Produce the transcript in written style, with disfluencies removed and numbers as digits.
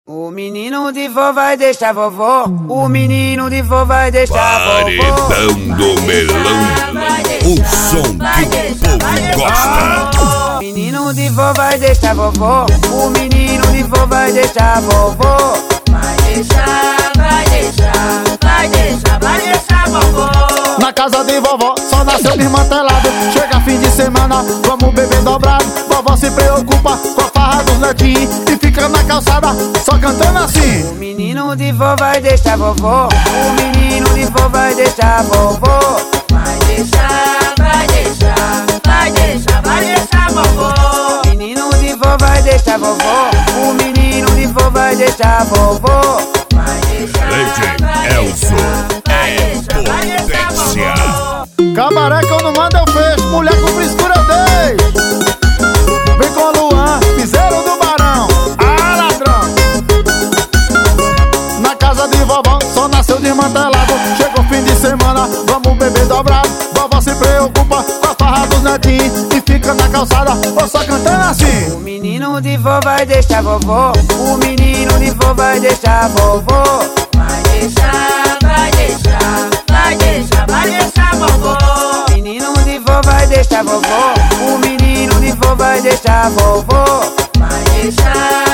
O menino de vó vai deixar vovó. O menino de vó vai deixar vovó. Paredão do melão. O som que o povo gosta. O menino de vó vai deixar vovó. O menino de vó vai deixar vovó. Vai deixar, vai deixar, vai deixar, vai deixar vovó. Na casa de vovó só nasceu desmantelado. Chega fim de semana, vamos beber dobrado. Vovó se preocupa com a farra dos netinhos e fica na calçada só cantando assim. O menino de vó vai deixar vovó. O menino de vó vai deixar vovó. Vai deixar, vai deixar, vai deixar, vai deixar vovó. O menino de vó vai deixar vovó. O menino de vó vai deixar vovó. Vai deixar, Legend Elzo é potência. Cabaré que eu não mando eu fecho, mulher com frescura eu deixo. Vem com o Luan, piseiro do Barão. Ah, ladrão! Na casa de vovó só nasceu desmantelado. Chegou fim de semana, vamos beber dobrado. Vovó se preocupa com a farra dos netinhos e fica na calçada ou só cantando assim. O menino de vó vai deixar vovó. O menino de vó vai deixar vovó. vai deixar, vai deixar, vai deixar, vai deixar vovó. O menino de vó vai deixar vovó. O menino de vó vai deixar vovó. Vai deixar.